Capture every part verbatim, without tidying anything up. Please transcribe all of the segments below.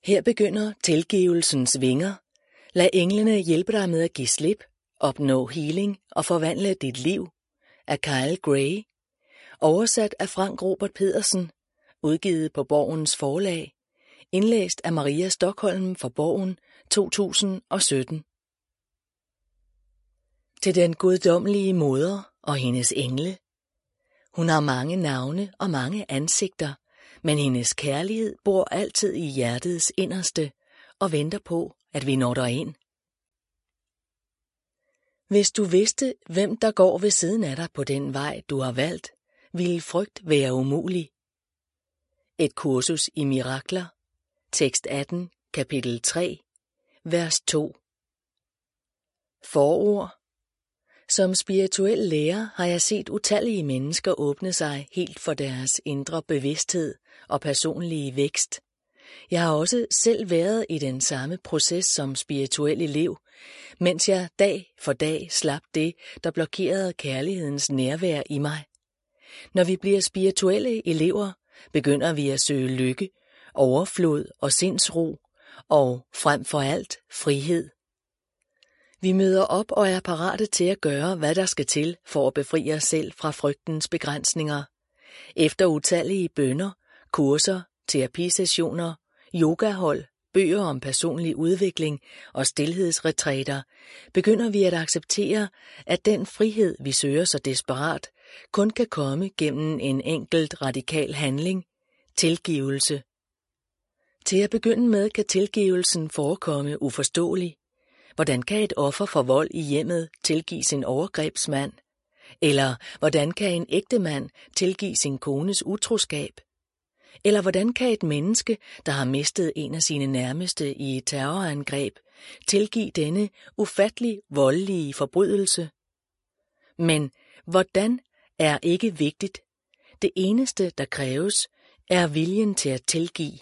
Her begynder tilgivelsens vinger. Lad englene hjælpe dig med at give slip, opnå healing og forvandle dit liv. Af Kyle Gray. Oversat af Frank Robert Pedersen. Udgivet på Borgens Forlag. Indlæst af Maria Stokholm for Borgen to tusind og sytten. Til den guddommelige moder og hendes engle. Hun har mange navne og mange ansigter, men hendes kærlighed bor altid i hjertets inderste og venter på, at vi når derind. Hvis du vidste, hvem der går ved siden af dig på den vej, du har valgt, ville frygt være umulig. Et kursus i mirakler. Tekst atten, kapitel tre, vers to. Forord. Som spirituel lærer har jeg set utallige mennesker åbne sig helt for deres indre bevidsthed og personlige vækst. Jeg har også selv været i den samme proces som spirituel elev, mens jeg dag for dag slap det, der blokerede kærlighedens nærvær i mig. Når vi bliver spirituelle elever, begynder vi at søge lykke, overflod og sindsro, og frem for alt frihed. Vi møder op og er parate til at gøre, hvad der skal til for at befri os selv fra frygtens begrænsninger. Efter utallige bønner, kurser, terapisessioner, yogahold, bøger om personlig udvikling og stilhedsretræter, begynder vi at acceptere, at den frihed, vi søger så desperat, kun kan komme gennem en enkelt radikal handling, tilgivelse. Til at begynde med kan tilgivelsen forekomme uforståelig. Hvordan kan et offer for vold i hjemmet tilgive sin overgrebsmand? Eller hvordan kan en ægtemand tilgive sin kones utroskab? Eller hvordan kan et menneske, der har mistet en af sine nærmeste i et terrorangreb, tilgive denne ufattelig voldelige forbrydelse? Men hvordan er ikke vigtigt. Det eneste, der kræves, er viljen til at tilgive.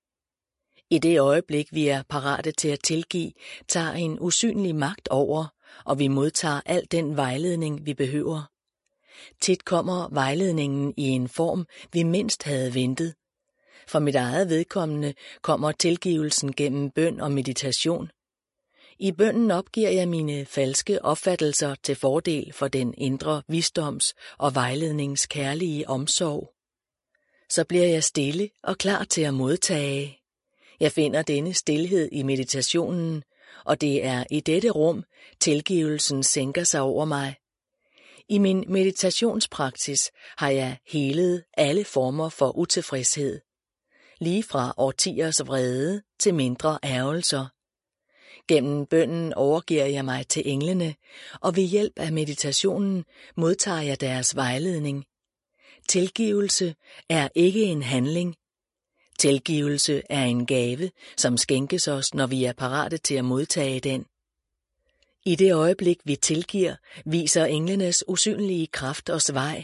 I det øjeblik, vi er parate til at tilgive, tager en usynlig magt over, og vi modtager al den vejledning, vi behøver. Tit kommer vejledningen i en form, vi mindst havde ventet. For mit eget vedkommende kommer tilgivelsen gennem bøn og meditation. I bønnen opgiver jeg mine falske opfattelser til fordel for den indre visdoms- og vejledningskærlige omsorg. Så bliver jeg stille og klar til at modtage. Jeg finder denne stilhed i meditationen, og det er i dette rum, tilgivelsen sænker sig over mig. I min meditationspraksis har jeg helet alle former for utilfredshed, lige fra årtiers vrede til mindre ærgelser. Gennem bønnen overgiver jeg mig til englene, og ved hjælp af meditationen modtager jeg deres vejledning. Tilgivelse er ikke en handling. Tilgivelse er en gave, som skænkes os, når vi er parate til at modtage den. I det øjeblik, vi tilgiver, viser englenes usynlige kraft os vej.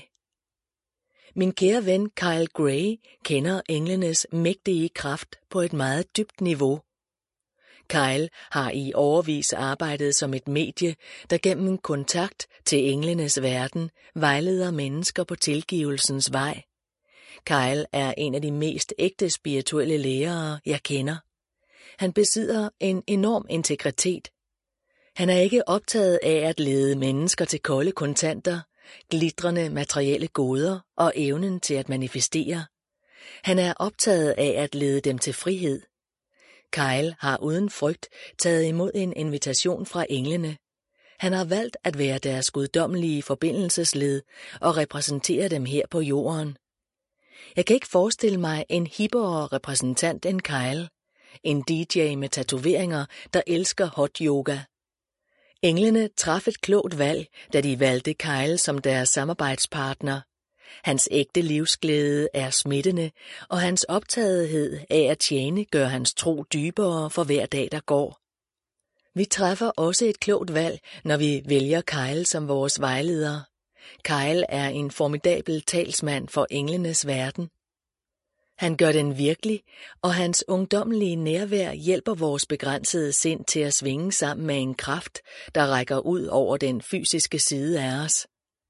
Min kære ven Kyle Gray kender englenes mægtige kraft på et meget dybt niveau. Kyle har i årevis arbejdet som et medie, der gennem kontakt til englenes verden vejleder mennesker på tilgivelsens vej. Kyle er en af de mest ægte spirituelle lærere, jeg kender. Han besidder en enorm integritet. Han er ikke optaget af at lede mennesker til kolde kontanter, glitrende materielle goder og evnen til at manifestere. Han er optaget af at lede dem til frihed. Kyle har uden frygt taget imod en invitation fra englene. Han har valgt at være deres guddommelige forbindelsesled og repræsentere dem her på jorden. Jeg kan ikke forestille mig en hippere repræsentant end Kyle, en D J med tatoveringer, der elsker hot yoga. Englene traf et klogt valg, da de valgte Kyle som deres samarbejdspartner. Hans ægte livsglæde er smittende, og hans optagethed af at tjene gør hans tro dybere for hver dag, der går. Vi træffer også et klogt valg, når vi vælger Kyle som vores vejleder. Kyle er en formidabel talsmand for englenes verden. Han gør den virkelig, og hans ungdommelige nærvær hjælper vores begrænsede sind til at svinge sammen med en kraft, der rækker ud over den fysiske side af os.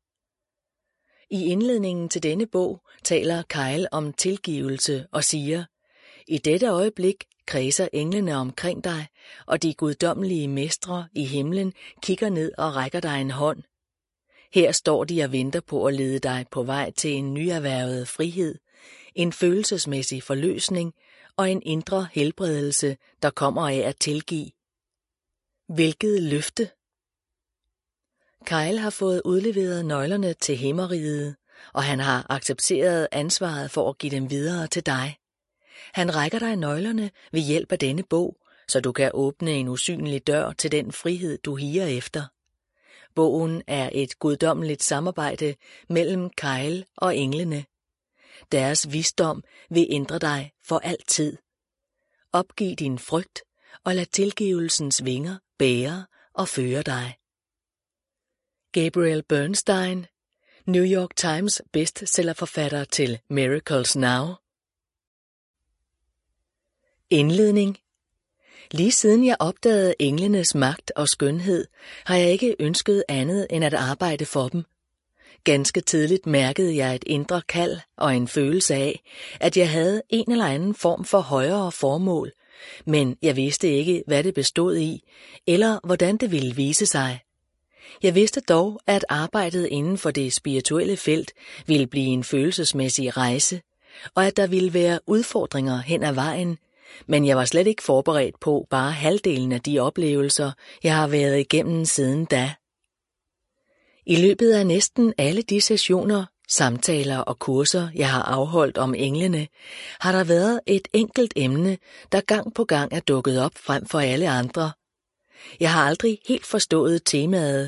I indledningen til denne bog taler Kyle om tilgivelse og siger, i dette øjeblik kredser englene omkring dig, og de guddommelige mestre i himlen kigger ned og rækker dig en hånd. Her står de og venter på at lede dig på vej til en nyerhvervet frihed, en følelsesmæssig forløsning og en indre helbredelse, der kommer af at tilgive. Hvilket løfte! Kyle har fået udleveret nøglerne til himmeriget, og han har accepteret ansvaret for at give dem videre til dig. Han rækker dig nøglerne ved hjælp af denne bog, så du kan åbne en usynlig dør til den frihed, du higer efter. Bogen er et guddommeligt samarbejde mellem Kyle og englene. Deres visdom vil ændre dig for altid. Opgiv din frygt og lad tilgivelsens vinger bære og føre dig. Gabriel Bernstein, New York Times bestsellerforfatter til Miracles Now. Indledning. Lige siden jeg opdagede englenes magt og skønhed, har jeg ikke ønsket andet end at arbejde for dem. Ganske tidligt mærkede jeg et indre kald og en følelse af, at jeg havde en eller anden form for højere formål, men jeg vidste ikke, hvad det bestod i, eller hvordan det ville vise sig. Jeg vidste dog, at arbejdet inden for det spirituelle felt ville blive en følelsesmæssig rejse, og at der ville være udfordringer hen ad vejen, men jeg var slet ikke forberedt på bare halvdelen af de oplevelser, jeg har været igennem siden da. I løbet af næsten alle de sessioner, samtaler og kurser, jeg har afholdt om englene, har der været et enkelt emne, der gang på gang er dukket op frem for alle andre. Jeg har aldrig helt forstået temaet